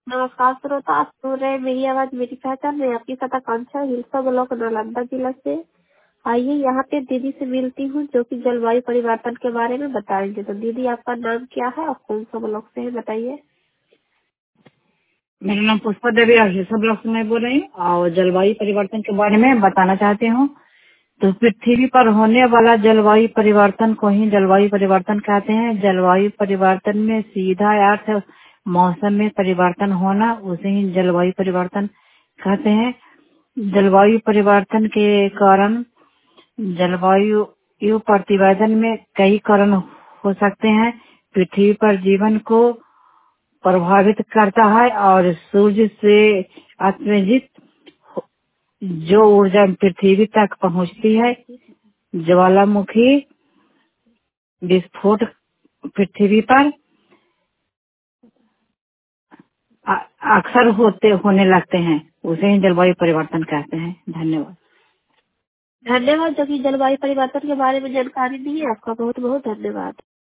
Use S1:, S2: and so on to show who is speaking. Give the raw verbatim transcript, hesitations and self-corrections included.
S1: नमस्कार श्रोता, आप सुन रहे हैं मेरी आवाज मेरी पहचान में आपकी साथ आकांक्षा हिलसा ब्लॉक नालंदा जिला से। आइए यहाँ पे दीदी से मिलती हूँ जो कि जलवायु परिवर्तन के बारे में बताएंगे। तो दीदी आपका नाम क्या है और कौन सा ब्लॉक से है बताइए।
S2: मेरा नाम पुष्पा देवी और हिरसा ब्लॉक से मैं बोल रही हूँ और जलवायु परिवर्तन के बारे में बताना चाहती हूँ। तो पृथ्वी पर होने वाला जलवायु परिवर्तन को ही जलवायु परिवर्तन कहते हैं। जलवायु परिवर्तन में सीधा अर्थ है मौसम में परिवर्तन होना, उसे ही जलवायु परिवर्तन कहते हैं। जलवायु परिवर्तन के कारण जलवायु यु प्रतिवेदन में कई कारण हो सकते हैं। पृथ्वी पर जीवन को प्रभावित करता है और सूर्य से उत्सर्जित जो ऊर्जा पृथ्वी तक पहुंचती है, ज्वालामुखी विस्फोट पृथ्वी पर अ- अक्सर होते होने लगते हैं, उसे ही जलवायु परिवर्तन कहते हैं। धन्यवाद।
S1: धन्यवाद जो कि जलवायु परिवर्तन के बारे में जानकारी दी है, आपका बहुत बहुत धन्यवाद।